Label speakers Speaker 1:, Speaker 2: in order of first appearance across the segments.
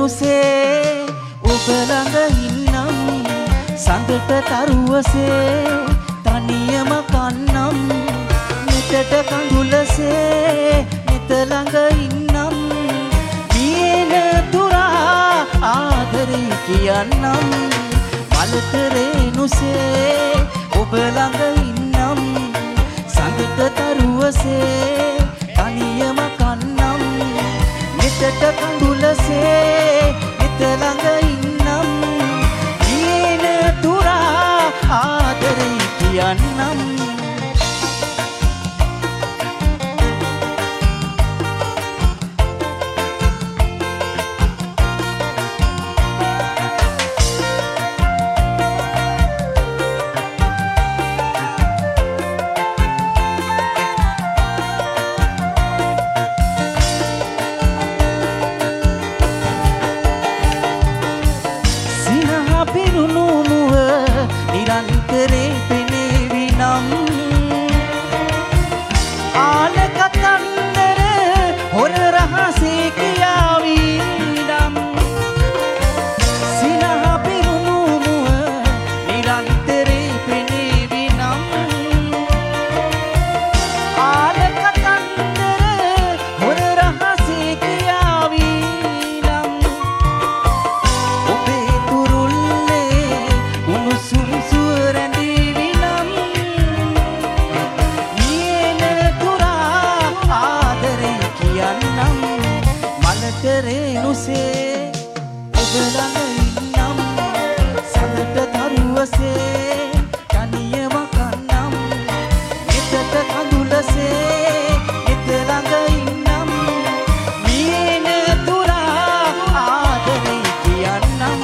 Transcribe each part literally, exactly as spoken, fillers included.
Speaker 1: නුසේ ඔබ ළඟ ඉන්නම් සඳට තරුවසේ තනියම කන්නම් මෙතට කඳුලසේ මෙත ළඟ ඉන්නම් දින තුරා ආදරේ කියන්නම් මලතරේ නුසේ ඔබ ළඟ ඉන්නම් සඳට තරුවසේ තනියම කන්නම් මෙතට කඳුලසේ මෙත ළඟ ඉන්නම් දින තුරා ආදරේ කියන්නම් නිරන්තරේ පෙනේවි නම් ආල කතන්දර හොර රහසේ කියාවි නම් සිනහ පිරුණු මුව නිරන්තරේ පෙනේවි නම් ආල කතන්දර හොර රහසේ කියාවි නම් ඔබේ තුරුල්ලේ උණුසුම් නුසේ ඔබ ළඟ ඉන්නම් සඳට තරුවසේ තනියම කන්නම් මෙතට කඳුලසේ මෙත ළඟ ඉන්නම් දින තුරා ආදරේ කියන්නම්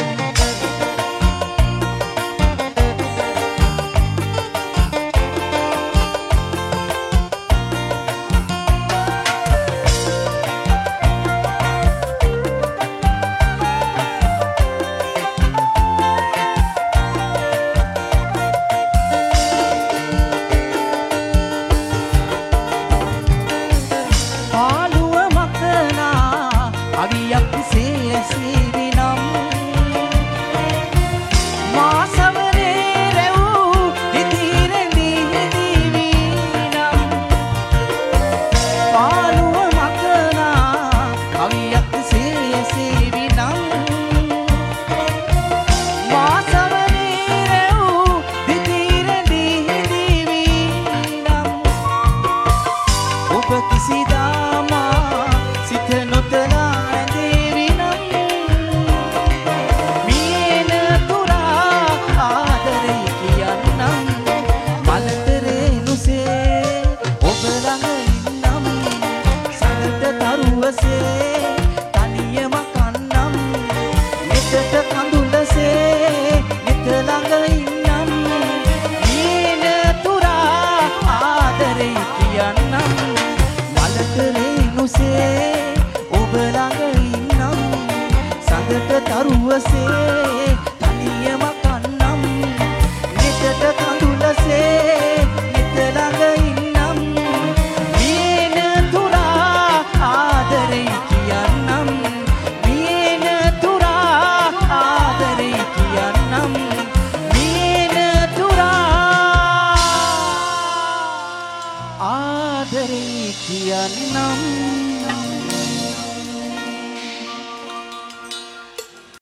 Speaker 1: තනියම කන්නම් මෙතට කඳුලසේ මෙත ළඟ ඉන්නම් දින තුරා ආදරේ කියන්නම් මලතරේ නුසේ ඔබ ළඟ ඉන්නම් සඳට තරුවසේ තනියම කන්නම් මෙතට කඳුලසේ මෙත ළඟ ඉන්නම් දින තුරා ආදරේ කියන්නම් දින තුරා ආදරේ කියන්නම් දින තුරා ආදරේ කියන්නම්